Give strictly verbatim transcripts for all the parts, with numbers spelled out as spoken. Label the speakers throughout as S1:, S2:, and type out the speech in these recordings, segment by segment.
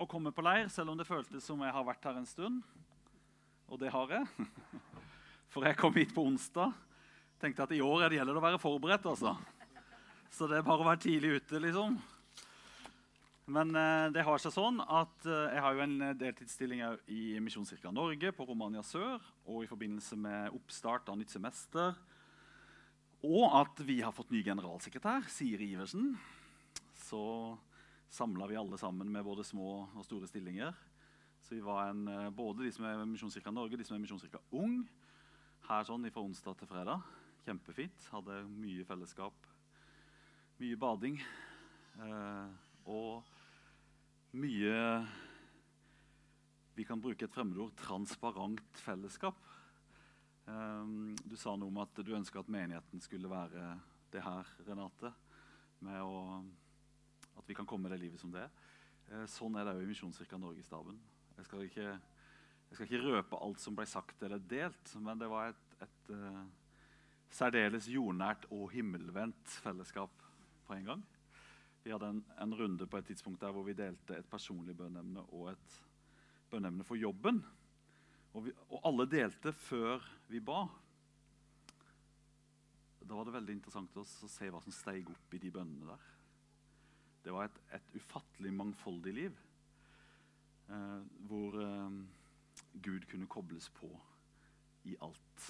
S1: å komme på leir, selv om det føltes som jeg har vært her en stund. Og det har jeg. For jeg kom hit på onsdag. Tenkte at i år er det gjelder å være forberedt, altså. Så det er bare å være tidlig ute, liksom. Men eh, det har seg sånn at eh, jeg har jo en deltidsstilling i Misjonskirken Norge på Romania Sør, og i forbindelse med oppstart av nytt semester, og at vi har fått ny generalsekretær, Siri Iversen, så samlet vi alle sammen med både små og store stillinger. Så vi var en, både de som er Misjonskirken Norge, de som er Misjonskirken Ung, her sånn fra onsdag til fredag. Kjempefint, hadde mye fellesskap, mye bading, eh, og mye, vi kan bruke et fremmedord, transparent fellesskap. Um, du sa noe om at du ønsket at menigheten skulle være det her, Renate, med å, at vi kan komme med det livet som det er. Uh, sånn er det jo i Misjonskirken Norge-staben. Jeg skal ikke, jeg skal ikke røpe alt som ble sagt eller delt, men det var et, et uh, særdeles jordnært og himmelvendt fellesskap på en gang. Vi hadde en, en runde på et tidspunkt der hvor vi delte et personlig bønneemne og et bønneemne for jobben. Og, vi, og alle delte før vi ba. Da var det veldig interessant å se hva som steg opp i de bønnene der. Det var et, et ufattelig mangfoldig liv, eh, hvor eh, Gud kunne kobles på i alt.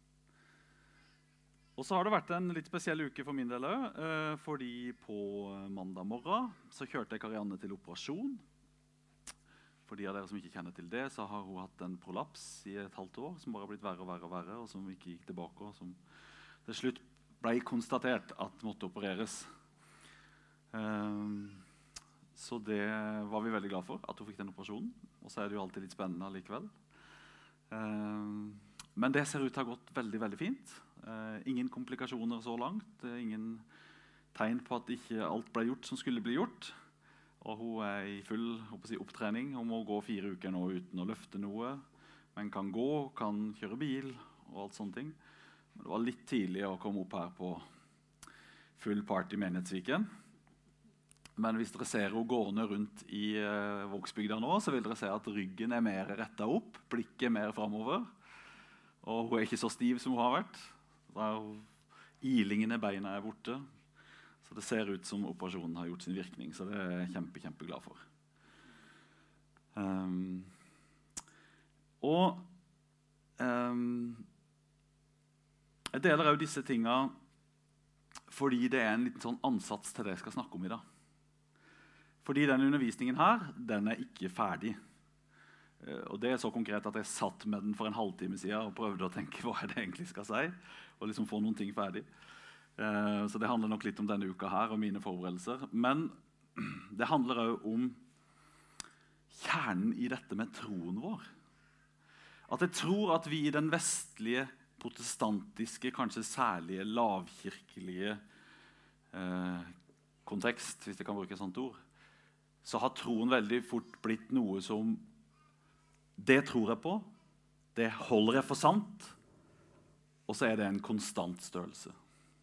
S1: Og så har det vært en litt spesiell uke for min del også, eh, fordi på mandag morgen så kjørte jeg Karianne til operasjon. For de av dere som ikke kjenner til det, så har hun hatt en prolaps i et halvt år, som bare har blitt verre og verre og verre, og som ikke gikk tilbake, og som til slutt ble konstatert at måtte opereres. Um, så det var vi veldig glad for, at hun fikk den operasjonen. Og så er det jo alltid litt spennende likevel. Um, men det ser ut til å ha gått veldig, veldig fint. Uh, ingen komplikasjoner så langt. Det er ingen tegn på at ikke alt ble gjort som skulle bli gjort. Og hun er i full håper jeg, opptrening. Hun må gå fire uker nå uten å løfte noe. Men kan gå, kan kjøre bil og alt sånne ting. Men det var litt tidlig å komme opp her på full party i Menighetsviken. Men hvis dere ser henne gående rundt i uh, Vågsbygda nå, så vil dere se at ryggen er mer rettet opp, blikket er mer fremover. Og hun er ikke så stiv som hun har vært. Ilingene i beina er borte. Så det ser ut som operasjonen har gjort sin virkning, så det er jeg kjempe, kjempe glad for. Um, og um, jeg deler også disse tingene fordi det er en liten sånn ansats til det jeg skal snakke om i dag. Fordi denne undervisningen her, den er ikke ferdig. Uh, og det er så konkret at jeg satt med den for en halvtime siden og prøvde å tenke hva jeg egentlig skal si, og liksom få noen ting ferdig. Uh, så det handler nok litt om denne uka her og mine forberedelser. Men det handler også om kjernen i dette med troen vår. At jeg tror at vi i den vestlige, protestantiske, kanskje særlige lavkirkelige uh, kontekst, hvis jeg kan bruke et sånt ord, så har troen veldig fort blitt noe som det tror jeg på, det holder jeg for sant, og så er det en konstant størrelse.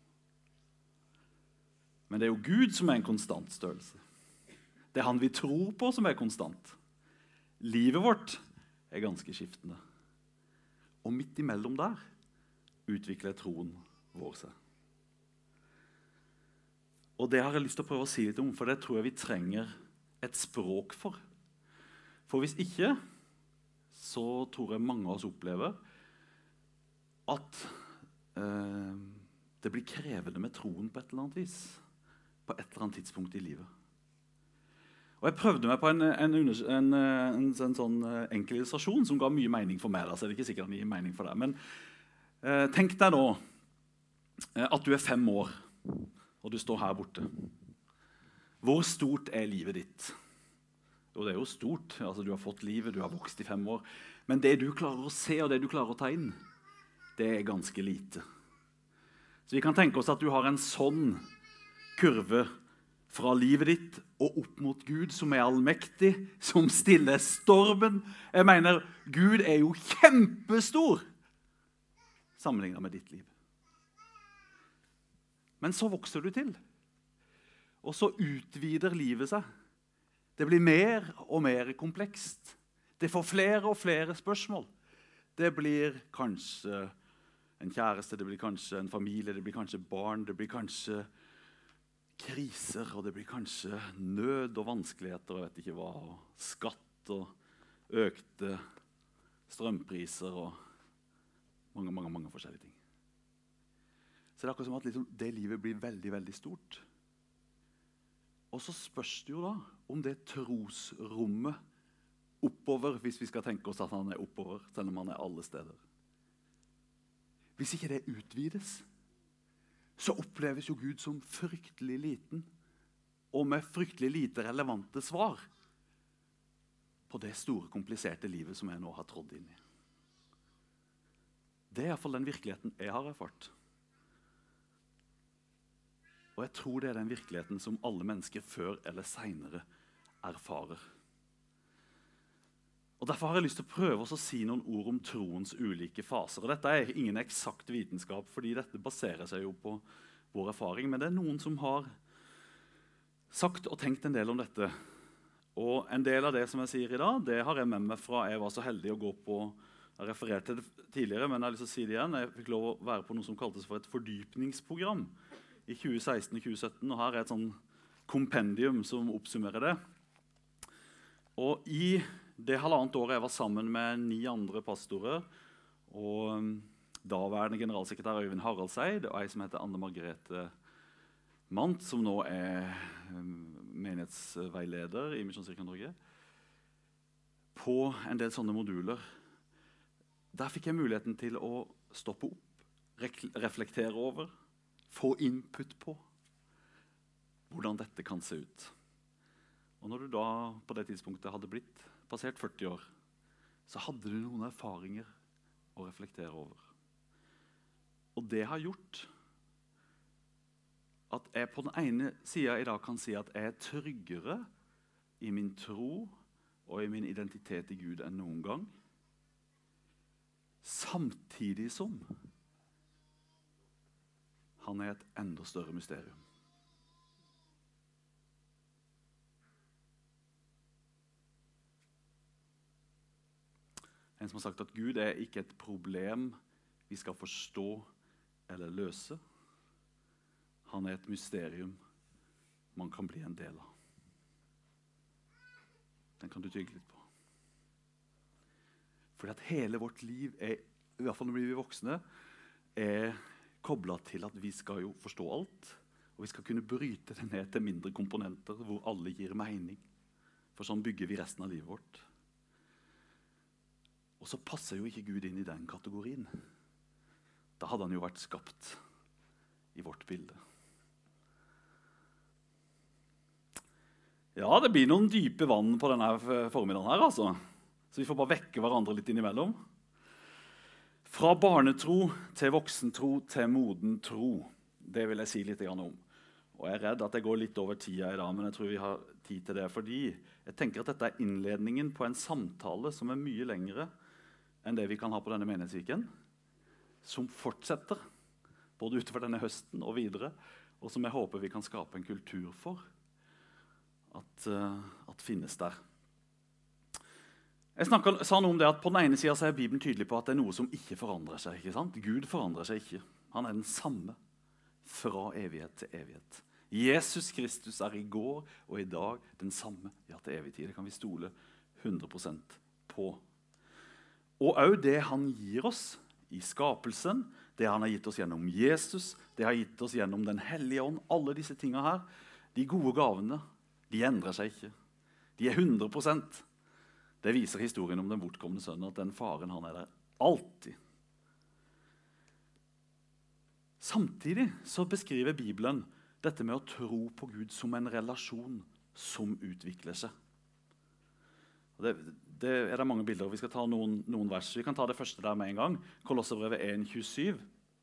S1: Men det er jo Gud som er en konstant størrelse. Det er han vi tror på som er konstant. Livet vårt er ganske skiftende. Og midt imellom der utvikler troen vår seg. Og det har jeg lyst til å prøve å si litt om, for det tror jeg vi trenger et språk for. For hvis ikke, så tror jeg mange av oss opplever at eh, det blir krevende med troen på et eller annet vis. På et eller annet tidspunkt i livet. Og jeg prøvde meg på en, en, en, en, en sånn enkel illustrasjon som ga mye mening for meg. Da, så er det ikke sikkert den gir mening for deg. Men eh, tenk deg nå eh, at du er fem år, og du står her borte. Hvor stort er livet ditt? Jo, det er jo stort. Altså, du har fått livet, du har vokst i fem år. Men det du klarer å se, og det du klarer å ta inn, det er ganske lite. Så vi kan tenke oss at du har en sånn kurve fra livet ditt og opp mot Gud, som er allmektig, som stiller stormen. Jeg mener, Gud er jo kjempestor sammenlignet med ditt liv. Men så vokser du til, og så utvider livet seg Det blir mer og mer komplekst. Det får flere og flere spørsmål. Det blir kanskje en kjæreste, det blir kanskje en familie, det blir kanskje barn, det blir kanskje kriser, og det blir kanskje nød og vanskeligheter, og jeg vet ikke hva, og skatt og økte strømpriser og mange, mange, mange forskjellige ting. Så det er akkurat som at liksom, det livet blir veldig, veldig stort. Og så spørs det jo da om det trosrommet oppover, hvis vi skal tenke oss at han er oppover, selv om han er alle steder. Hvis ikke det utvides, så oppleves jo Gud som fryktelig liten, og med fryktelig lite relevante svar på det store, kompliserte livet som jeg nå har trådt inn i. Det er i hvert fall den virkeligheten jeg har erfart. Og jeg tror det er den virkeligheten som alle mennesker før eller senere erfarer. Og Derfor har jeg lyst til å prøve å si noen ord om troens ulike faser. Og dette er ingen eksakt vitenskap, fordi dette baserer seg jo på vår erfaring. Men det er noen som har sagt og tenkt en del om dette. Og en del av det som jeg sier i dag, det har jeg med meg fra jeg var så heldig å gå på. Jeg refererte til det tidligere, men jeg har lyst til å si det igjen. Jeg fikk lov å være på noe som kaltes for et fordypningsprogram i tjue seksten og tjue sytten, og her er et sånn kompendium som oppsummerer det. Og i det halvannet året jeg var sammen med ni andre pastorer, og daværende generalsekretær Øyvind Haraldseid, og ei som heter Anne Margrethe Mant, som nå er menighetsveileder i Misjonskirken Norge, på en del sånne moduler. Der fikk jeg muligheten til å stoppe opp, reflektere over, få input på hvordan dette kan se ut. Og når du da på det tidspunktet hadde blitt passert førti år, så hadde du noen erfaringer å reflektere over. Og det har gjort at jeg på den ene siden i dag kan si at jeg er tryggere i min tro og i min identitet i Gud enn noen gang, samtidig som han er et enda større mysterium. En som har sagt at Gud er ikke et problem vi skal forstå eller løse. Han er et mysterium man kan bli en del av. Den kan du tygge litt på. Fordi at hele vårt liv, er, i hvert fall når vi blir voksne, er koblet til at vi skal jo forstå alt, og vi skal kunne bryte det ned til mindre komponenter hvor alle gir mening. For sånn bygger vi resten av livet vårt. Og så passer jo ikke Gud inn i den kategorien. Da hadde han jo vært skapt i vårt bilde. Ja, det blir noen dype vann på denne formiddagen her, altså. Så vi får bare vekke hverandre litt innimellom. Fra barnetro til voksentro til moden tro. Det vil jeg si litt om. Og jeg er redd at jeg går litt over tida i dag, men jeg tror vi har tid til det, fordi jeg tenker at dette er innledningen på en samtale som er mye lengre enn det vi kan ha på denne menighetsviken, som fortsetter, både utover denne høsten og videre, og som jeg håper vi kan skape en kultur for at, uh, at finnes der. Jeg snakket, sa noe om det at på den ene siden så er Bibelen tydelig på at det er noe som ikke forandrer seg. Ikke sant? Gud forandrer seg ikke. Han er den samme fra evighet til evighet. Jesus Kristus er i går og i dag den samme, ja til evig tid. Det kan vi stole hundre prosent på. Og også det han gir oss i skapelsen, det han har gitt oss gjennom Jesus, det har gitt oss gjennom den hellige ånd, alle disse tingene her, de gode gavene, de endrer seg ikke. De er hundre prosent. Det viser historien om den bortkomne sønnen, at den faren han er der alltid. Samtidig så beskriver Bibelen dette med å tro på Gud som en relasjon som utvikler seg. Det, det er det mange bilder, og vi skal ta noen, noen vers. Vi kan ta det første der med en gang. Kolosserbrevet en tjuesju.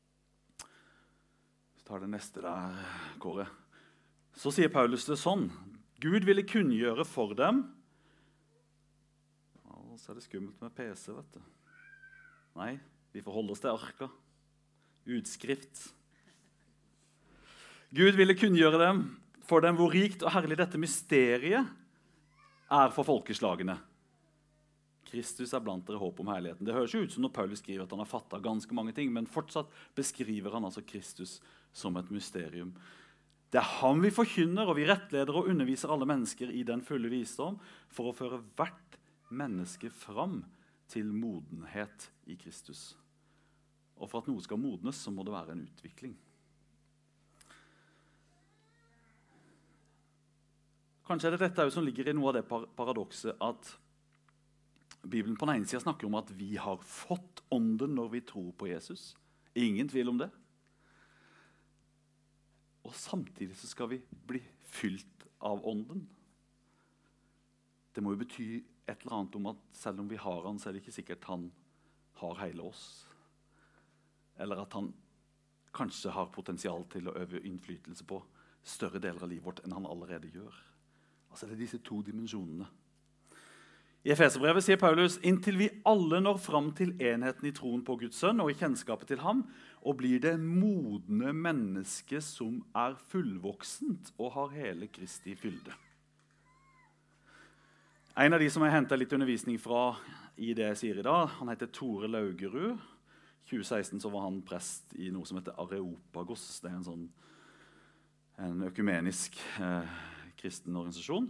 S1: Vi tar det neste der, Kåre. Så sier Paulus det sånn. Gud ville kunngjøre for dem. Og så er det skummelt med P C, vet du. Nei, vi forholder oss til arka. Utskrift. Gud ville kunngjøre dem for dem hvor rikt og herlig dette mysteriet er for folkeslagene. Kristus er blant dere håp om herligheten. Det høres jo ut som når Paulus skriver at han har fattet ganske mange ting, men fortsatt beskriver han altså Kristus som et mysterium. Det er ham vi forkynner, og vi rettleder og underviser alle mennesker i den fulle visdom for å føre hvert menneske fram til modenhet i Kristus. Og for at noe skal modnes, så må det være en utvikling. Kanskje er det dette som ligger i noe av det paradokset at Bibelen på den ene siden snakker om at vi har fått ånden når vi tror på Jesus. Ingen tvil om det. Og samtidig så skal vi bli fylt av ånden. Det må jo bety et eller annet om at selv om vi har han, så er det ikke sikkert han har hele oss. Eller at han kanskje har potensial til å øve innflytelse på større deler av livet vårt enn han allerede gjør. Altså det er disse to dimensjonene. I Efeserbrevet sier Paulus, inntil vi alle når fram til enheten i troen på Guds sønn og i kjennskapet til ham, og blir det modne menneske som er fullvoksent og har hele Kristi fylde. En av de som jeg hentet litt undervisning fra i det jeg sier i dag, han heter Tore Laugerud. I tjue seksten så var han prest i noe som heter Areopagos. Det er en sånn en økumenisk eh, kristen organisasjon.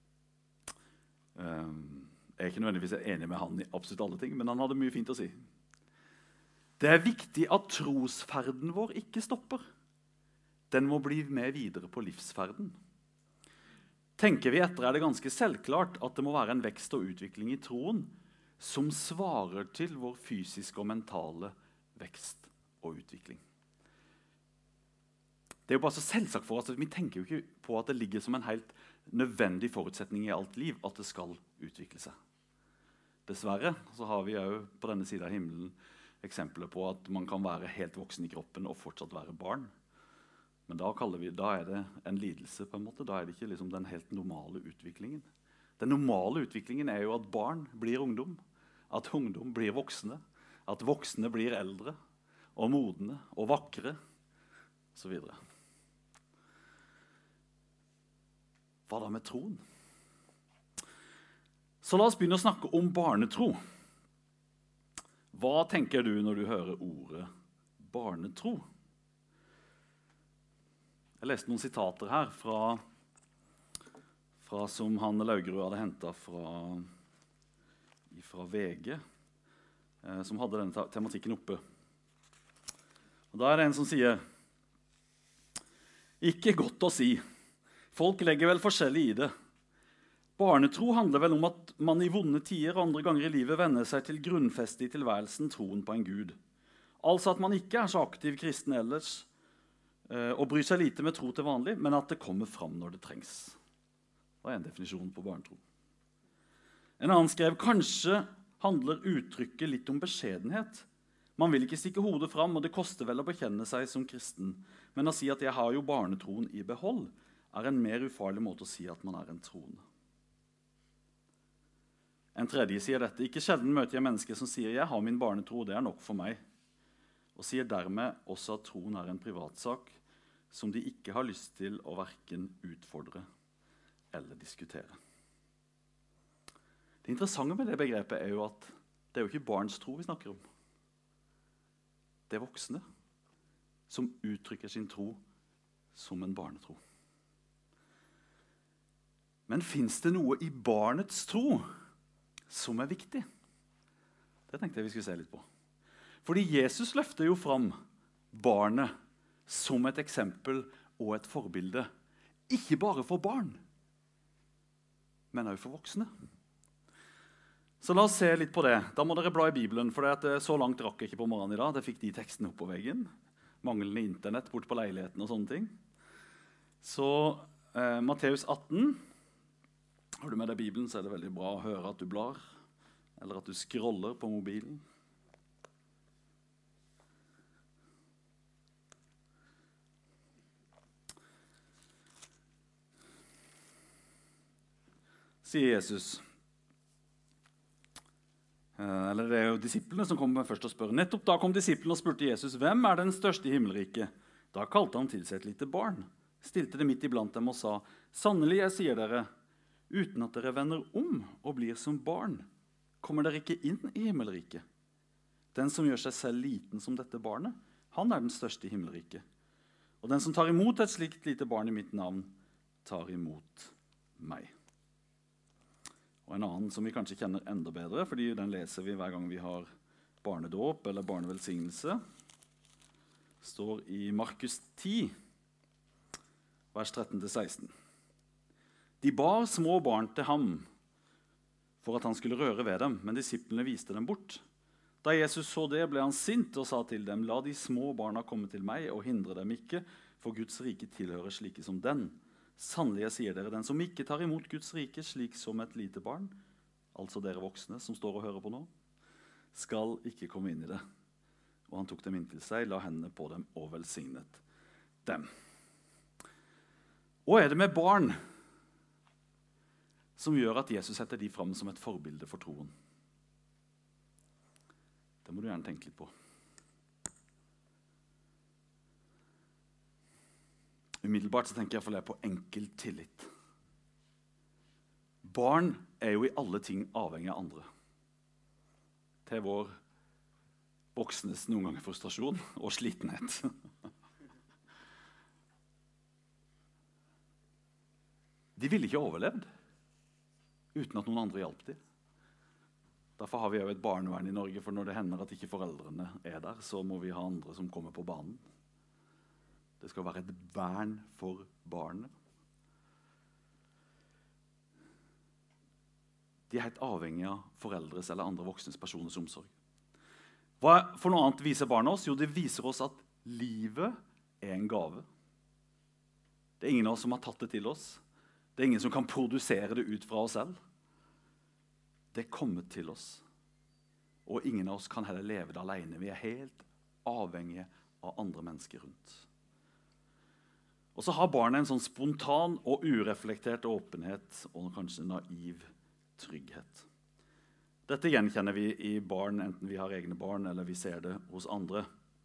S1: Um, Jeg er ikke nødvendigvis enig med han i absolutt alle ting, men han hadde mye fint å si. Det er viktig at trosferden vår ikke stopper. Den må bli med videre på livsferden. Tenker vi etter er det ganske selvklart at det må være en vekst og utvikling i troen som svarer til vår fysiske og mentale vekst og utvikling. Det er jo bare så selvsagt for oss at vi tenker jo ikke på at det ligger som en helt nødvendig forutsetning i alt liv at det skal utvikle seg. Dessverre så har vi jo på denne siden av himmelen eksempler på at man kan være helt voksen i kroppen og fortsatt være barn. Men da, vi, da er det en lidelse på en måte. Da er det ikke liksom den helt normale utviklingen. Den normale utviklingen er jo at barn blir ungdom, at ungdom blir voksne, at voksne blir eldre og modne og vakre, og så videre. Hva da med troen? Så la oss begynne å snakke om barnetro. Hva tenker du når du hører ordet barnetro? Jeg leste noen sitater her fra, fra som han Laugerud hadde hentet fra, fra V G, eh, som hadde denne tematikken oppe. Og da er det en som sier, ikke godt å si. Folk legger vel forskjellig i det. Barnetro handler vel om at man i vonde tider og andre ganger i livet vender seg til grunnfeste i tilværelsen troen på en Gud. Altså at man ikke er så aktiv kristen ellers og bryr seg lite med tro til vanlig, men at det kommer fram når det trengs. Det er en definisjon på barnetro. En annen skrev, kanskje handler uttrykket litt om beskjedenhet. Man vil ikke stikke hodet fram, og det koster vel å bekjenne seg som kristen, men å si at jeg har jo barnetroen i behold, er en mer ufarlig måte å si at man er en troende. En tredje sier dette, ikke sjelden møter jeg mennesker som sier jeg har min barnetro, det er nok for meg, og sier dermed også at troen er en privatsak som de ikke har lyst til å hverken utfordre eller diskutere. Det interessante med det begrepet er jo at det er jo ikke barns tro vi snakker om. Det er voksne som uttrykker sin tro som en barnetro. Men finnes det noe i barnets tro som er viktig? Det tenkte jeg vi skulle se litt på. Fordi Jesus løfter jo fram barnet som et eksempel og et forbilde. Ikke bare for barn, men også for voksne. Så la oss se litt på det. Da må dere bla i Bibelen, for det så langt rakk jeg ikke på morgenen i dag. Jeg fikk de tekstene opp på veggen. Manglende internett bort på leiligheten og sånne ting. Så eh, Matteus atten. Har du med deg Bibelen, så er det veldig bra å høre at du blar, eller at du scroller på mobilen. Sier Jesus. Eller det er jo disiplene som kommer først og spør. Nettopp da kom disiplene og spurte Jesus, hvem er den største i himmelriket? Da kalte han til seg et lite barn, stilte det midt iblant dem og sa, sannelig, jeg sier dere, uten at dere vender om og blir som barn, kommer dere ikke inn i himmelriket. Den som gjør seg selv liten som dette barnet, han er den største i himmelriket. Og den som tar imot et slikt lite barn i mitt navn, tar imot meg. Og en annen som vi kanskje kjenner enda bedre, fordi den leser vi hver gang vi har barnedåp eller barnevelsignelse, står i Markus ti, vers tretten til seksten. De bar små barn til ham for at han skulle røre ved dem, men disiplene viste dem bort. Da Jesus så det, ble han sint og sa til dem, la de små barna komme til meg og hindre dem ikke, for Guds rike tilhører slike som den. Sannelig, jeg sier dere, den som ikke tar imot Guds rike slik som et lite barn, altså dere voksne som står og hører på nå, skal ikke komme inn i det. Og han tok dem inn til seg, la hendene på dem og velsignet dem. Og er det med barn som gjør at Jesus setter de frem som et forbilde for troen? Det må du gjerne tenke litt på. Umiddelbart så tenker jeg for det på enkel tillit. Barn er jo i alle ting avhengig av andre. Til vår voksnes noen ganger frustrasjon og slitenhet. De ville ikke overlevd uten at noen andre hjalp dem. Derfor har vi jo et barnevern i Norge, for når det hender at ikke foreldrene er der, så må vi ha andre som kommer på banen. Det skal være et vern for barnet. De er helt avhengige av foreldres eller andre voksnes personers omsorg. Hva for noe annet viser barna oss? Jo, det viser oss at livet er en gave. Det er ingen av oss som har tatt det til oss. Det er ingen som kan produsere det ut fra oss selv. Det er kommet til oss. Og ingen av oss kan heller leve det alene. Vi er helt avhengige av andre mennesker rundt. Og så har barnet en sånn spontan og ureflektert åpenhet og kanskje naiv trygghet. Dette gjenkjenner vi i barn, enten vi har egne barn eller vi ser det hos andre.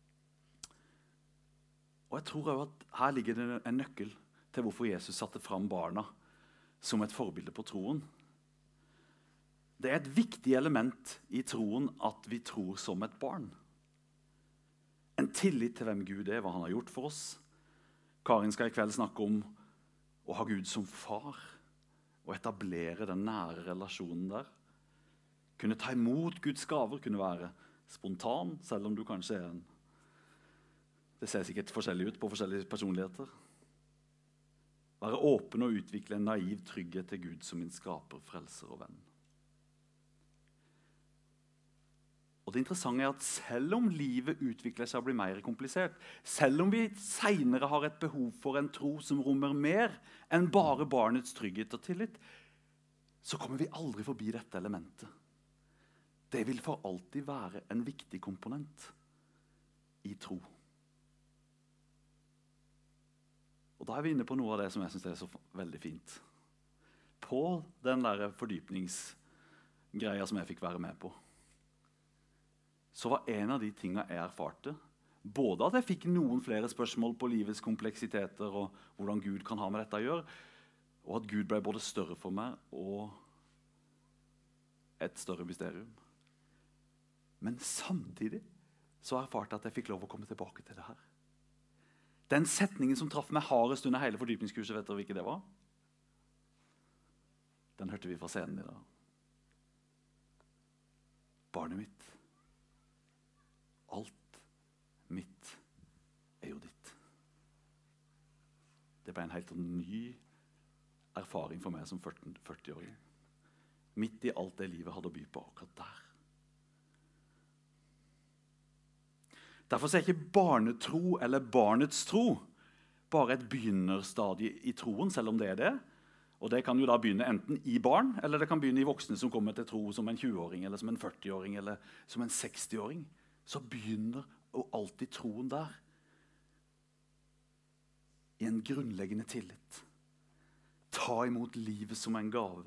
S1: Og jeg tror også at her ligger det en nøkkel til hvorfor Jesus satte fram barna som et forbilde på troen. Det er et viktig element i troen at vi tror som et barn. En tillit til hvem Gud er, hva han har gjort for oss. Karin skal i kveld snakke om å ha Gud som far og etablere den nære relasjonen der. Kunne ta imot Guds gaver, kunne være spontan, selv om du kanskje er en... Det ser sikkert forskjellig ut på forskjellige personligheter. Være åpen og utvikle en naiv trygghet til Gud som min skaper, frelser og venn. Og det interessante er at selv om livet utvikler seg og blir mer komplisert, selv om vi senere har et behov for en tro som rommer mer enn bare barnets trygghet og tillit, så kommer vi aldri forbi dette elementet. Det vil for alltid være en viktig komponent i tro. Og da er vi inne på noe av det som jeg synes er så veldig fint. På den der fordypningsgreia som jeg fikk være med på, så var en av de tingene jeg erfarte, både at jeg fikk noen flere spørsmål på livets kompleksiteter og hvordan Gud kan ha med dette å gjøre, og at Gud ble både større for meg og et større mysterium. Men samtidig så erfarte jeg at jeg fikk lov å komme tilbake til det her. Den setningen som traff meg hardest under hele fordypningskurset, vet dere hvilken det var? Den hørte vi fra scenen i dag. Barnet mitt. Alt mitt er jo ditt. Det ble en helt ny erfaring for meg som førti-åring. Midt i alt det livet hadde å by på akkurat der. Derfor er ikke barnetro eller barnets tro bare et begynnerstadie i troen, selv om det er det. Og det kan jo da begynne enten i barn, eller det kan begynne i voksne som kommer til tro som en tjue-åring, eller som en førti-åring, eller som en seksti-åring. Så begynner og alltid troen der. I en grunnleggende tillit. Ta imot livet som en gave.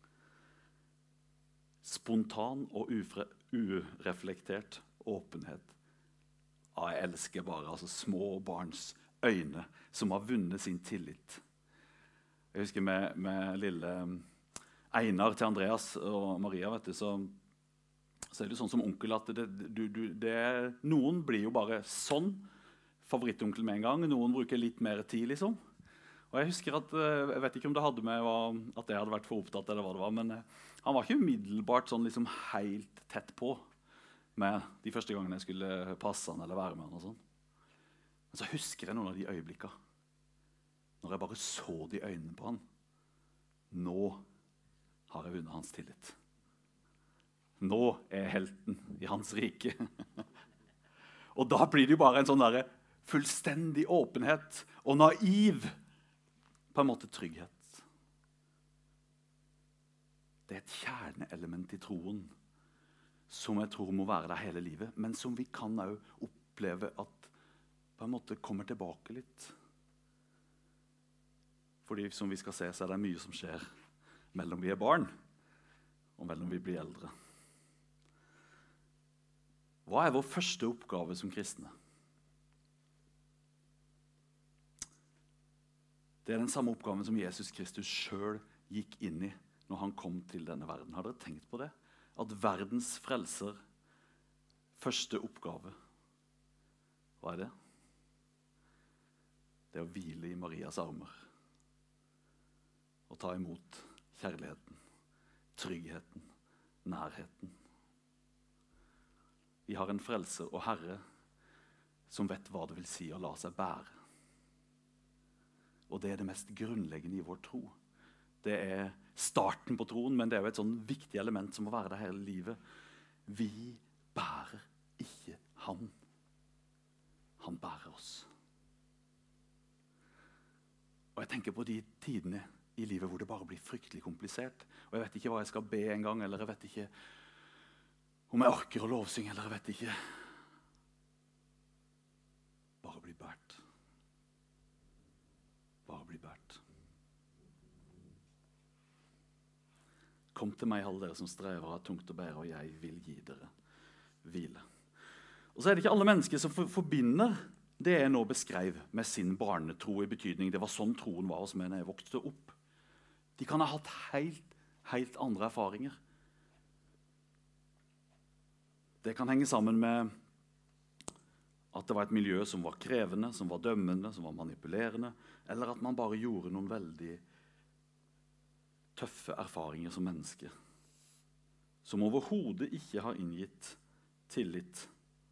S1: Spontan og ufre, ureflektert åpenhet. Ja, jeg elsker bare altså, små barns øyne som har vunnet sin tillit. Jeg husker med, med lille Einar til Andreas og Maria, vet du, så, så er det sånn som onkel at det, du, du, det, noen blir jo bare sånn, favorittonkel med en gang, noen bruker litt mer tid, liksom. Og jeg husker at, jeg vet ikke om det hadde med at jeg hadde vært for opptatt eller hva det var, men han var ikke umiddelbart sånn liksom helt tett på med de første gangene jeg skulle passe han eller være med han og sånn. Men så husker jeg noen av de øyeblikkene, når jeg bare så de øynene på han. Nå har jeg vunnet hans tillit. Nå er jeg helten i hans rike. Og da blir det jo bare en sånn der fullstendig åpenhet og naiv, på en måte trygghet. Det er et kjerneelement i troen som jeg tror må være der hele livet, men som vi kan også oppleve at på en måte kommer tilbake litt. Fordi som vi skal se, så er det mye som skjer mellom vi er barn og mellom vi blir eldre. Hva er vår første oppgave som kristne? Det er den samme oppgaven som Jesus Kristus selv gikk inn i når han kom til denne verden. Har dere tenkt på det? At verdens frelser, første oppgave, hva er det? Det er å hvile i Marias armer og ta imot kjærligheten, tryggheten, nærheten. Vi har en frelser og Herre som vet hva det vil si å la seg bære. Og det er det mest grunnleggende i vår tro. Det er starten på troen, men det er jo et sånn viktig element som må være der hele livet. Vi bærer ikke han. Han bærer oss. Og jeg tenker på de tidene i livet hvor det bare blir fryktelig komplisert. Og jeg vet ikke hva jeg skal be en gang, eller jeg vet ikke om jeg orker å lovsynge, eller jeg vet ikke. Bare bli bært. Bare bli bært. Kom til meg, alle dere som strever og har tungt å bære, og jeg vil gi dere hvile. Og så er det ikke alle mennesker som for, forbinder det jeg nå beskrev med sin barnetro i betydning. Det var sånn troen var hos meg når jeg vokste opp. De kan ha hatt helt, helt andre erfaringer. Det kan henge sammen med at det var et miljø som var krevende, som var dømmende, som var manipulerende, eller at man bare gjorde noen veldig tøffe erfaringer som menneske, som overhodet ikke har inngitt tillit.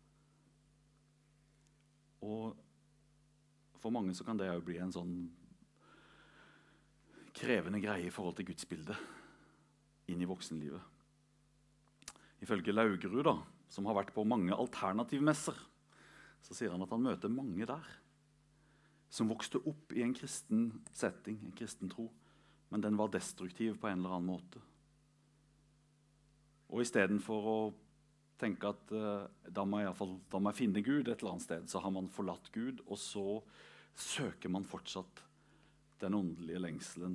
S1: Og for mange så kan det jo bli en sånn krevende greie i forhold til gudsbildet inn i voksenlivet. Ifølge Laugerud, da, som har vært på mange alternativmesser, så sier han at han møter mange der som vokste opp i en kristen setting, en kristen tro, men den var destruktiv på en eller annen måte. Og i stedet for å tenke at uh, da, må jeg, i hvert fall, da må jeg finne Gud et eller annet sted, så har man forlatt Gud, og så søker man fortsatt den åndelige lengselen.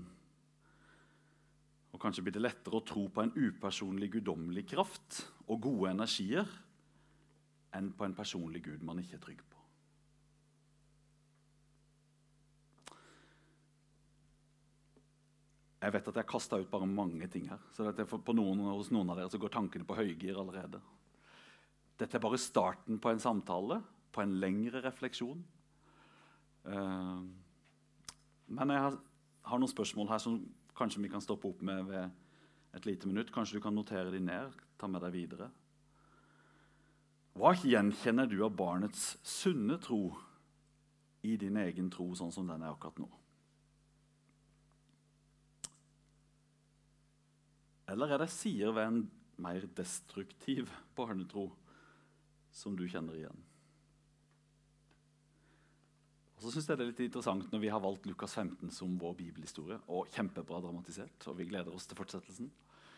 S1: Og kanskje blir det lettere å tro på en upersonlig guddommelig kraft og gode energier enn på en personlig Gud man ikke er trygg på. Jeg vet at jeg kastet ut bare mange ting her, så det er for, på noen, hos noen av dere så går tankene på høygir allerede. Dette er bare starten på en samtale, på en lengre refleksjon. Uh, men jeg har, har noen spørsmål her som kanskje vi kan stoppe opp med ved et lite minutt. Kanskje du kan notere de ned, ta med deg videre. Hva gjenkjenner du av barnets sunne tro i din egen tro, sånn som den er akkurat nå? Eller er det sider ved en mer destruktiv barnetro som du kjenner igjen? Og så synes jeg det er litt interessant når vi har valgt Lukas femten som vår bibelhistorie, og kjempebra dramatisert, og vi gleder oss til fortsettelsen.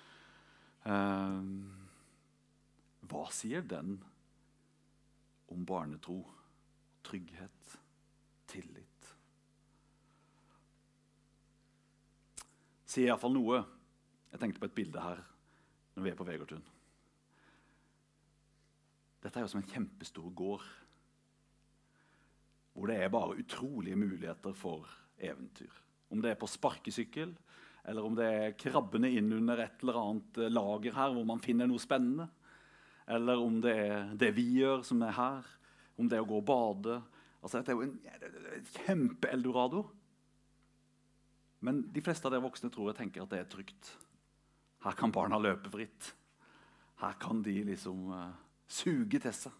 S1: Um, hva sier den om barnetro, trygghet, tillit? Sier i hvert fall noe. Jeg tenkte på et bilde her når vi er på Vegårtun. Dette er jo som en kjempestor gård, hvor det er bare utrolige muligheter for eventyr. Om det er på sparkesykkel, eller om det er krabbende inn under et eller annet lager her, hvor man finner noe spennende, eller om det er det vi gjør som er her, om det er å gå og bade. Altså, dette er jo en, en kjempe-eldorado. Men de fleste av dere voksne tror jeg tenker at det er trygt. Her kan barna løpe fritt. Her kan de liksom uh, suge til seg.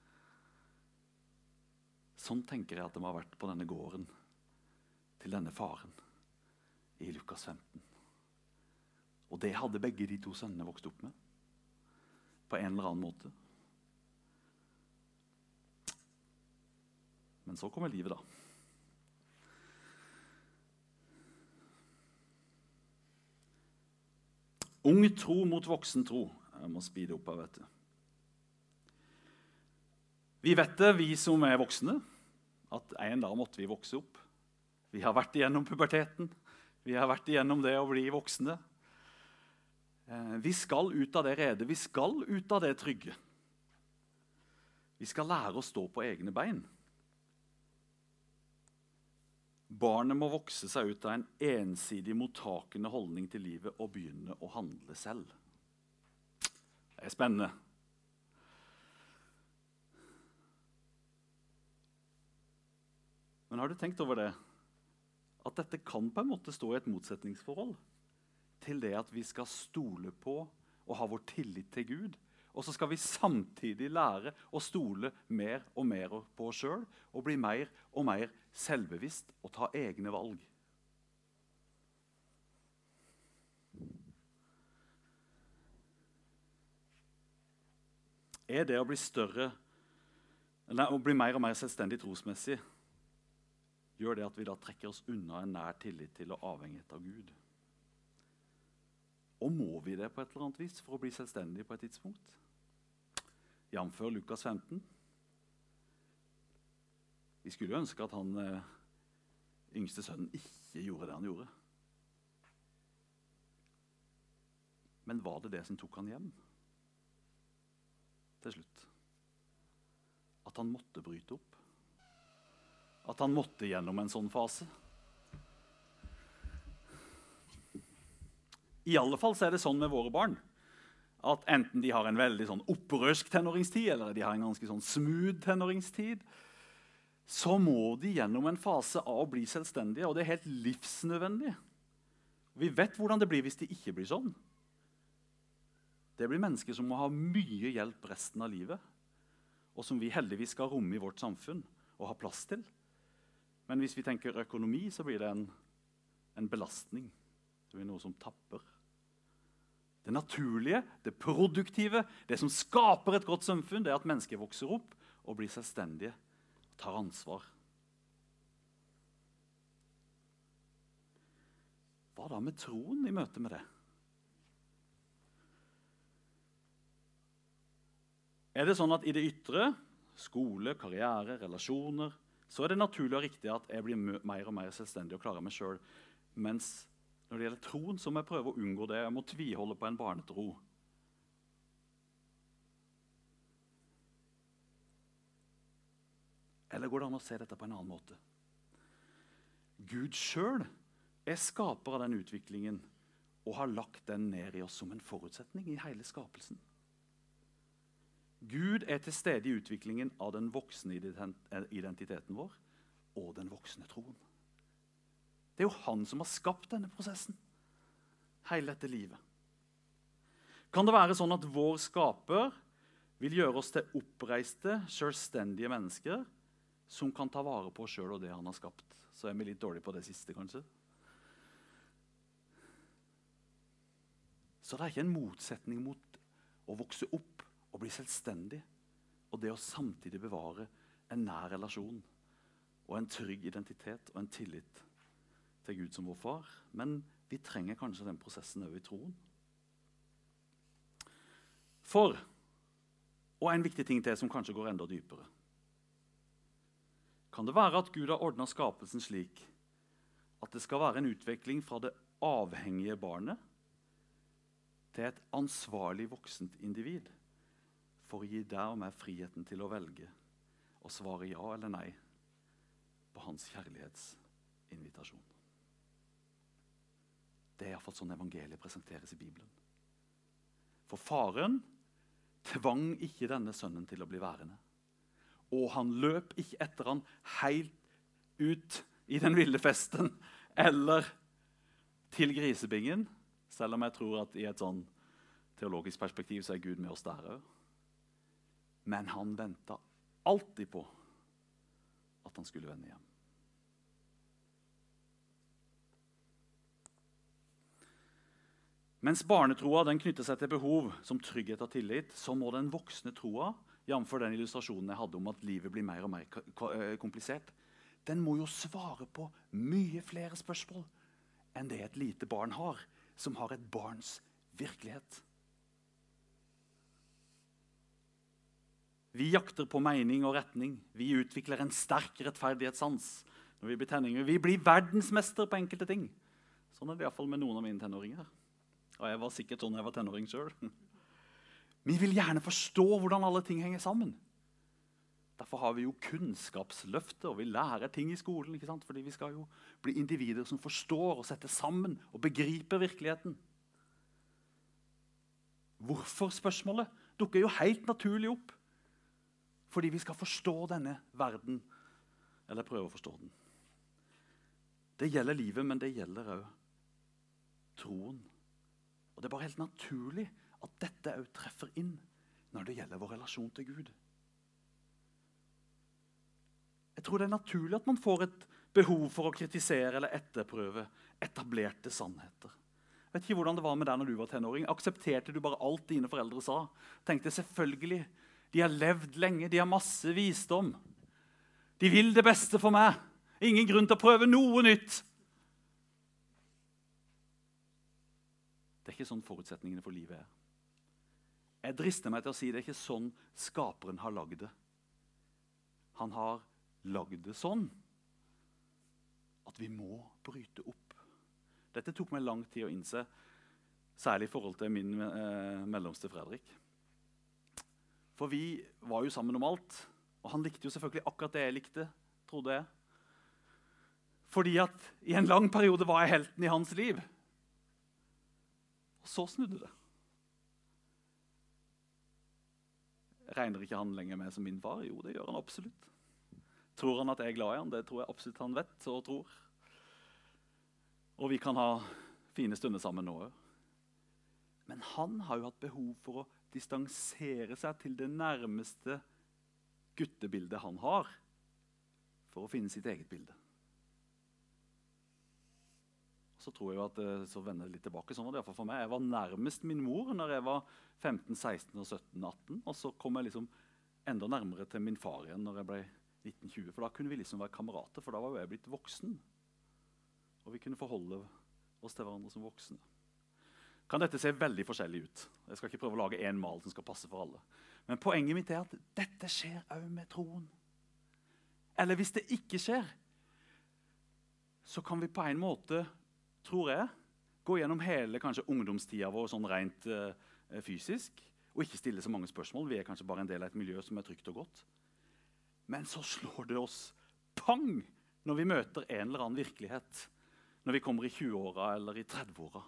S1: Sånn tenker jeg at de har vært på denne gården til denne faren i Lukas femten. Og det hadde begge de to sønnene vokst opp med, på en eller annen måte. Men så kommer livet da. Ung tro mot voksen tro. Jeg må speede opp her, vet du. Vi vet det, vi som er voksne, at en dag måtte vi vokse opp. Vi har vært igjennom puberteten. Vi har vært igjennom det å bli voksne. Vi skal ut av det rede. Vi skal ut av det trygge. Vi skal lære å stå på egne bein. Barnet må vokse seg ut av en ensidig mottakende holdning til livet og begynne å handle selv. Det er spennende. Men har du tenkt over det? At dette kan på en måte stå i et motsetningsforhold til det at vi skal stole på og ha vår tillit til Gud. Og så skal vi samtidig lære å stole mer og mer på oss selv og bli mer og mer selvbevisst og ta egne valg. Er det å bli større, nei, å bli mer og mer selvstendig trosmessig, gjør det at vi da trekker oss unna en nær tillit til og avhengighet av Gud? Og må vi det på et eller annet vis for å bli selvstendig på et tidspunkt? Jamfør Lukas femten. Vi skulle jo ønske at han eh, yngste sønnen ikke gjorde det han gjorde. Men var det det som tok han hjem? Til slutt. At han måtte bryte opp. At han måtte gjennom en sånn fase. I alle fall så er det sånn med våre barn, at enten de har en veldig sånn opprørsk tenåringstid, eller de har en ganske sånn smooth tenåringstid, så må de gjennom en fase av å bli selvstendige, og det er helt livsnødvendig. Vi vet hvordan det blir hvis de ikke blir sånn. Det blir mennesker som må ha mye hjelp resten av livet, og som vi heldigvis skal romme i vårt samfunn og ha plass til. Men hvis vi tenker økonomi, så blir det en, en belastning. Det blir noe som tapper. Det naturlige, det produktive, det som skaper et godt samfunn, det er at mennesker vokser opp og blir selvstendige og tar ansvar. Hva da med troen i møte med det? Er det sånn at i det ytre, skole, karriere, relasjoner, så er det naturlig og riktig at jeg blir mer og mer selvstendig og klarer meg selv, mens når det gjelder troen, så må jeg prøve å unngå det. Jeg må tviholde på en barnetro. Eller går det an å se dette på en annen måte? Gud selv er skaper av den utviklingen og har lagt den ned i oss som en forutsetning i hele skapelsen. Gud er til stede i utviklingen av den voksne identiteten vår og den voksne troen. Det er jo han som har skapt denne prosessen, hele dette livet. Kan det være sånn at vår skaper vil gjøre oss til oppreiste, selvstendige mennesker som kan ta vare på oss selv og det han har skapt? Så er vi litt dårlige på det siste, kanskje. Så det er ikke en motsetning mot å vokse opp og bli selvstendig, og det å samtidig bevare en nær relasjon og en trygg identitet og en tillit til Gud som vår far, men vi trenger kanskje den prosessen over i troen. For, og en viktig ting til som kanskje går enda dypere, kan det være at Gud har ordnet skapelsen slik at det skal være en utvikling fra det avhengige barnet til et ansvarlig voksent individ for å gi deg og meg friheten til å velge og svare ja eller nei på hans kjærlighetsinvitasjon. Det er i hvert fall sånn evangeliet presenteres i Bibelen. For faren tvang ikke denne sønnen til å bli værende. Og han løp ikke etter han helt ut i den ville festen, eller til grisebingen, selv om jeg tror at i et sånn teologisk perspektiv så er Gud med oss der også. Men han ventet alltid på at han skulle vende hjem. Mens barnetroa den knytter seg til behov som trygghet og tillit, så må den voksne troa, jf. Den illustrasjonen jeg hadde om at livet blir mer og mer komplisert, den må jo svare på mye flere spørsmål enn det et lite barn har, som har et barns virkelighet. Vi jakter på mening og retning. Vi utvikler en sterk rettferdighetssans når vi blir tenåringer. Vi blir verdensmester på enkelte ting. Sånn er det i hvert fall med noen av mine tenåringer. Og jeg var sikkert sånn jeg var tenåring selv. Vi vil gjerne forstå hvordan alle ting henger sammen. Derfor har vi jo kunnskapsløftet, og vi lærer ting i skolen, ikke sant? Fordi vi skal jo bli individer som forstår og setter sammen og begriper virkeligheten. Hvorfor spørsmålet dukker jo helt naturlig opp? Fordi vi skal forstå denne verden, eller prøve å forstå den. Det gjelder livet, men det gjelder også troen. Og det er bare helt naturlig at dette også treffer inn når det gjelder vår relasjon til Gud. Jeg tror det er naturlig at man får et behov for å kritisere eller etterprøve etablerte sannheter. Jeg vet ikke hvordan det var med deg når du var tenåring. Aksepterte du bare alt dine foreldre sa? Tenkte selvfølgelig, de har levd lenge, de har masse visdom. De vil det beste for meg. Ingen grunn til å prøve noe nytt. Det er ikke sånn forutsetningene for livet er. Jeg drister meg til å si det er ikke sånn skaperen har lagd det. Han har lagd det sånn at vi må bryte opp. Dette tok meg lang tid å innse, særlig i forhold til min eh, mellomste Fredrik. For vi var jo sammen om alt, og han likte jo selvfølgelig akkurat det jeg likte, trodde jeg. Fordi at i en lang periode var jeg helten i hans liv. Og så snudde det. Regner ikke han lenger med som min far? Jo, det gjør han absolutt. Tror han at jeg er glad i han? Det tror jeg absolutt han vet og tror. Og vi kan ha fine stunder sammen nå. Men han har jo hatt behov for å distansere seg til det nærmeste guttebildet han har, for å finne sitt eget bilde. Så tror jeg jo at så vender det litt tilbake. Sånn var det i hvert fall for meg. Jeg var nærmest min mor når jeg var femten, seksten, sytten, atten. Og så kom jeg liksom enda nærmere til min far igjen når jeg ble nitten tjue. For da kunne vi liksom være kamerater, for da var jo jeg blitt voksen. Og vi kunne forholde oss til hverandre som voksne. Kan dette se veldig forskjellig ut? Jeg skal ikke prøve å lage en mal som skal passe for alle. Men poenget mitt er at dette skjer også med troen. Eller hvis det ikke skjer, så kan vi på en måte, tror jeg, gå gjennom hele kanskje ungdomstida vår sånn rent uh, fysisk, og ikke stille så mange spørsmål. Vi er kanskje bare en del av et miljø som er trygt og godt. Men så slår det oss pang når vi møter en eller annen virkelighet. Når vi kommer i tjue-åra eller i tredve-åra.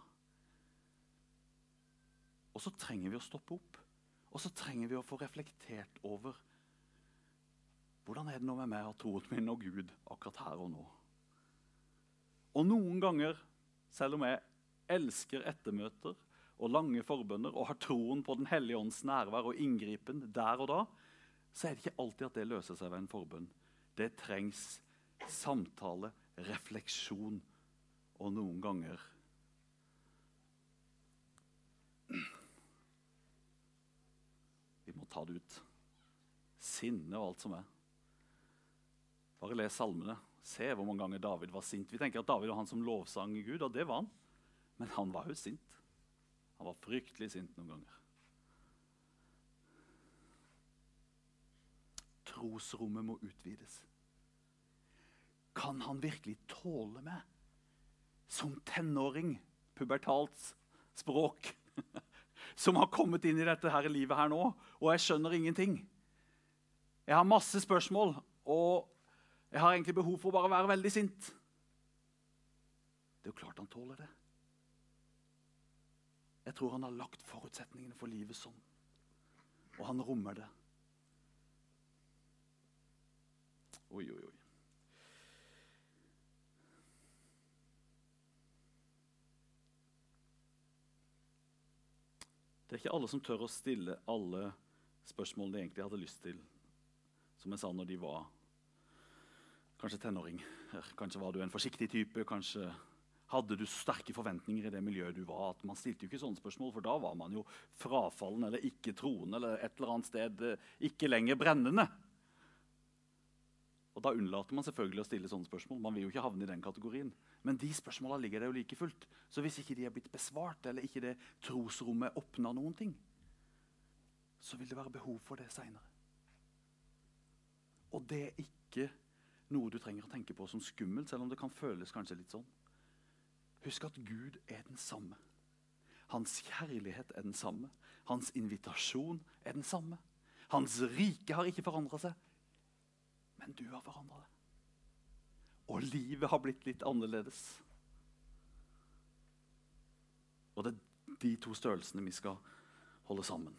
S1: Og så trenger vi å stoppe opp. Og så trenger vi å få reflektert over hvordan er det nå med meg og troen min og Gud akkurat her og nå. Og noen ganger, selv om jeg elsker ettermøter og lange forbønner og har troen på den hellige ånds nærvær og inngripen der og da, så er det ikke alltid at det løser seg ved en forbønn. Det trengs samtale, refleksjon og noen ganger vi må ta det ut. Sinne og alt som er. Bare les salmene. Se hvor mange ganger David var sint. Vi tenker at David var han som lovsang Gud, og det var han. Men han var jo sint. Han var fryktelig sint noen ganger. Trosrommet må utvides. Kan han virkelig tåle meg som tenåring, pubertalt språk, som har kommet inn i dette her livet her nå, og jeg skjønner ingenting. Jeg har masse spørsmål, og jeg har egentlig behov for å bare være veldig sint. Det er jo klart han tåler det. Jeg tror han har lagt forutsetningene for livet sånn. Og han rommer det. Oi, oi, oi. Det er ikke alle som tør å stille alle spørsmålene de egentlig hadde lyst til, som jeg sa når de var kanskje tenåring. Kanskje var du en forsiktig type, kanskje hadde du sterke forventninger i det miljøet du var. At man stilte jo ikke sånne spørsmål, for da var man jo frafallen eller ikke troende, eller et eller annet sted ikke lenger brennende. Og da unnlater man selvfølgelig å stille sånne spørsmål. Man vil jo ikke havne i den kategorien. Men de spørsmålene ligger der jo like fullt. Så hvis ikke de er blitt besvart, eller ikke det trosrommet åpner noen ting, så vil det være behov for det senere. Og det er ikke noe du trenger å tenke på som skummelt, selv om det kan føles kanskje litt sånn. Husk at Gud er den samme. Hans kjærlighet er den samme. Hans invitasjon er den samme. Hans rike har ikke forandret seg. Men du har forandret det. Og livet har blitt litt annerledes. Og det er de to størrelsene vi skal holde sammen.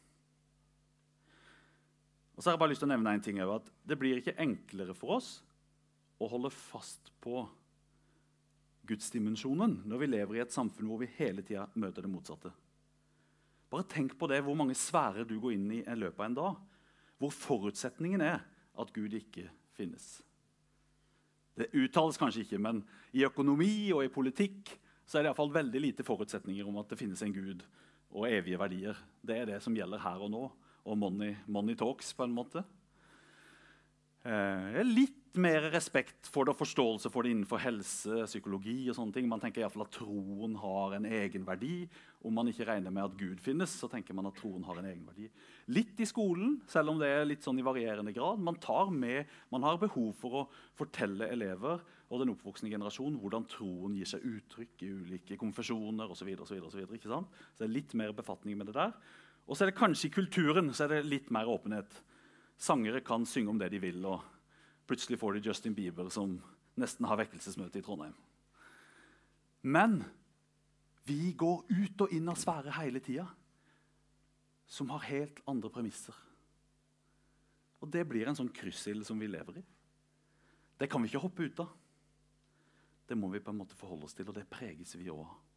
S1: Og så har jeg bare lyst til å nevne en ting, at det blir ikke enklere for oss å holde fast på Gudsdimensjonen når vi lever i et samfunn hvor vi hele tiden møter det motsatte. Bare tenk på det, hvor mange sfærer du går inn i i løpet av en dag, hvor forutsetningen er at Gud ikke finnes. Det uttales kanskje ikke, men i økonomi og i politikk så er det i hvert fall veldig lite forutsetninger om at det finnes en Gud og evige verdier. Det er det som gjelder her og nå, og money, money talks på en måte. Eh, litt mer respekt for det og forståelse for det innenfor helse, psykologi og sånne ting. Man tenker i hvert fall at troen har en egen verdi. Om man ikke regner med at Gud finnes, så tenker man at troen har en egen verdi. Litt i skolen, selv om det er litt sånn i varierende grad. Man tar med, man har behov for å fortelle elever og den oppvoksende generasjon hvordan troen gir seg uttrykk i ulike konfesjoner og så videre, og så videre, og så videre, ikke sant? Så det er litt mer befatning med det der. Og så er det kanskje i kulturen så er det litt mer åpenhet. Sangere kan synge om det de vil, og plutselig får de Justin Bieber som nesten har vekkelsesmøte i Trondheim. Men vi går ut og inn av sfære hele tiden, som har helt andre premisser. Og det blir en sånn kryssild som vi lever i. Det kan vi ikke hoppe ut av. Det må vi på en måte forholde oss til, og det preges vi også av.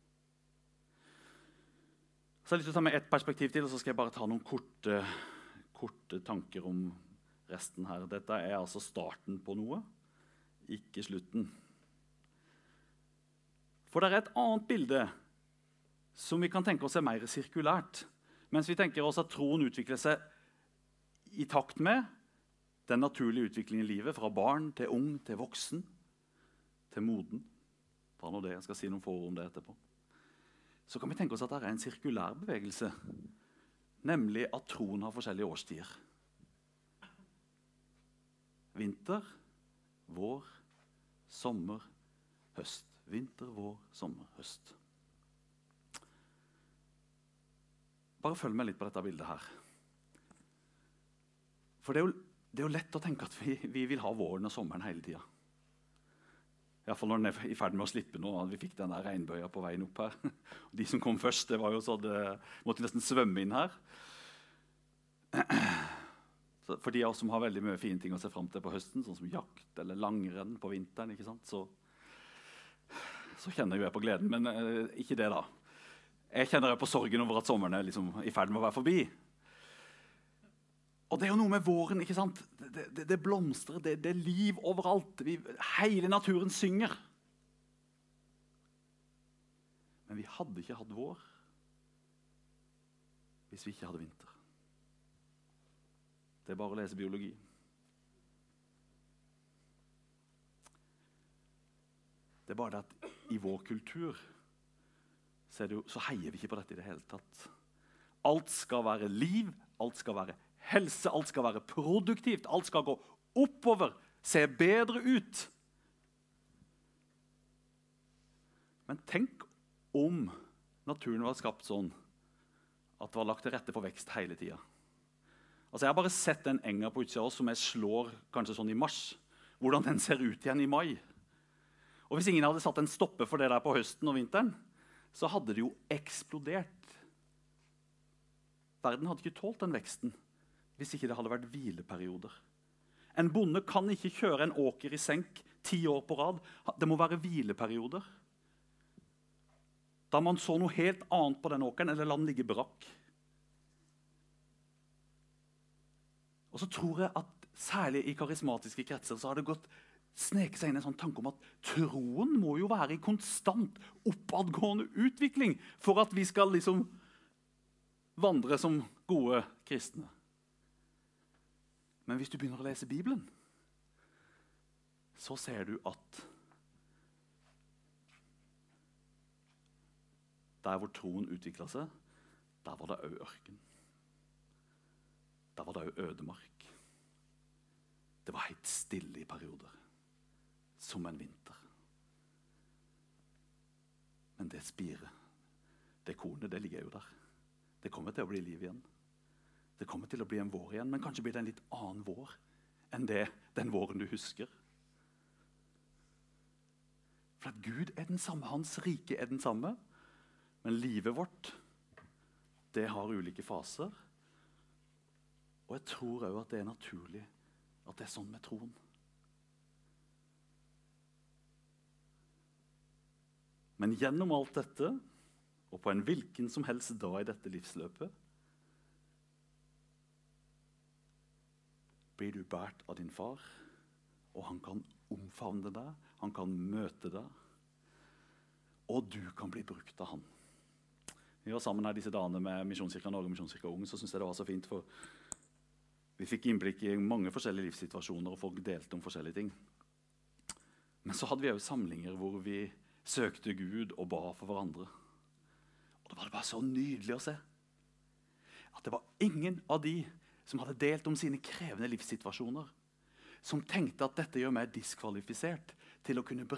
S1: Så jeg har lyst til å ta med et perspektiv til, og så skal jeg bare ta noen korte, korte tanker om resten her. Dette er altså starten på noe, ikke slutten. For det er et annet bilde som vi kan tenke oss er mer sirkulært, mens vi tenker oss at troen utvikler seg i takt med den naturlige utviklingen i livet, fra barn til ung, til voksen, til moden. Ta nå det, jeg skal si noen få ord om det etterpå. Så kan vi tenke oss at det er en sirkulær bevegelse, nemlig at troen har forskjellige årstider. Vinter, vår, sommer, høst. Vinter, vår, sommer, høst. Bare følg med litt på dette bildet her. For det er jo, det er jo lett å tenke at vi, vi vil ha våren og sommeren hele tiden. I hvert fall når den er i ferd med å slippe nå. Vi fikk denne regnbøya på veien opp her. De som kom først, det var jo så det måtte nesten svømme inn her. Så for de av oss som har veldig mye fine ting å se frem til på høsten, sånn som jakt eller langrenn på vinteren, ikke sant? Så, så kjenner jeg på gleden, men eh, ikke det da. Jeg kjenner på sorgen over at sommeren er liksom i ferd med å være forbi. Og det er jo noe med våren, ikke sant? Det, det, det blomstrer, det, det er liv overalt. Vi, hele naturen synger. Men vi hadde ikke hatt vår hvis vi ikke hadde vinter. Det er bare å lese biologi. Det er bare det at i vår kultur så, er det jo, så heier vi ikke på dette i det hele tatt. Alt skal være liv, alt skal være helse, alt skal være produktivt, alt skal gå oppover, se bedre ut. Men tenk om naturen var skapt sånn at det var lagt til rette for vekst hele tiden. Altså, jeg har bare sett den enga på utsida av oss som jeg slår kanskje sånn i mars. Hvordan den ser ut igjen i mai. Og hvis ingen hadde satt en stoppe for det der på høsten og vinteren, så hadde det jo eksplodert Verden hadde ikke tålt den veksten hvis ikke det hadde vært hvileperioder. En bonde kan ikke kjøre en åker i senk ti år på rad. Det må være hvileperioder. Da man så noe helt annet på den åkeren, eller la den ligge brakk. Og så tror jeg at særlig i karismatiske kretser så har det gått sneket seg inn en sånn tanke om at troen må jo være i konstant oppadgående utvikling for at vi skal liksom vandre som gode kristne. Men hvis du begynner å lese Bibelen, så ser du at der hvor troen utviklet seg, der var det også ørken. Der var det også ødemark. Det var helt stille i perioder, som en vinter. Men det spiret, det kornet, det ligger jo der. Det kommer til å bli liv igjen. Det kommer til å bli en vår igjen, men kanskje blir det en litt annen vår enn det, den våren du husker. For at Gud er den samme, hans rike er den samme, men livet vårt, det har ulike faser. Og jeg tror også at det er naturlig at det er sånn med troen. Men gjennom alt dette, og på en hvilken som helst dag i dette livsløpet, blir du bært av din far, og han kan omfavne deg, han kan møte deg, og du kan bli brukt av han. Vi var sammen her disse dagene med Misjonskirken Norge og Misjonskirken Ung, så synes jeg det var så fint, for vi fikk innblikk i mange forskjellige livssituasjoner, og folk delte om forskjellige ting. Men så hadde vi også samlinger hvor vi søkte Gud og ba for hverandre. Og det var bare så nydelig å se at det var ingen av de som hadde delt om sine krevende livssituasjoner, som tenkte at dette gjør meg diskvalifisert til å kunne